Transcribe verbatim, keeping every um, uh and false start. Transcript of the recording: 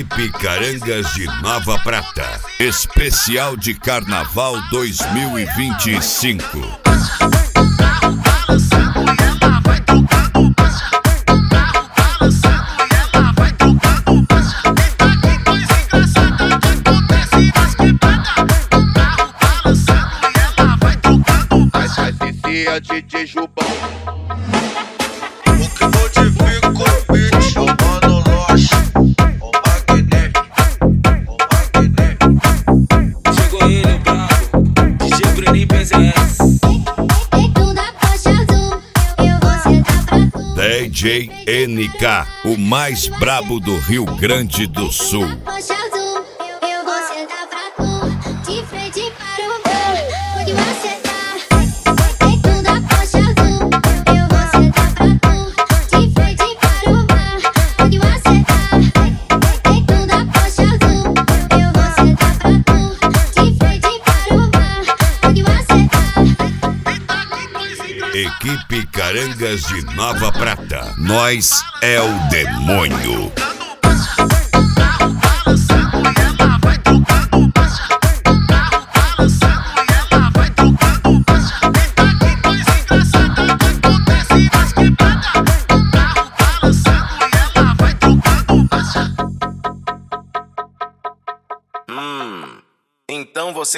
Equipe Carangas de Nova Prata. Especial de Carnaval dois mil e vinte e cinco. D J Jubão. O que modifica o beat, o mano Loche, o Magné, o Magné. Chegou ele, o brabo, D J Bruninho P Z S. D J N K, o mais brabo do Rio Grande do Sul. Equipe Carangas de Nova Prata. Nós é o demônio. Hum, então você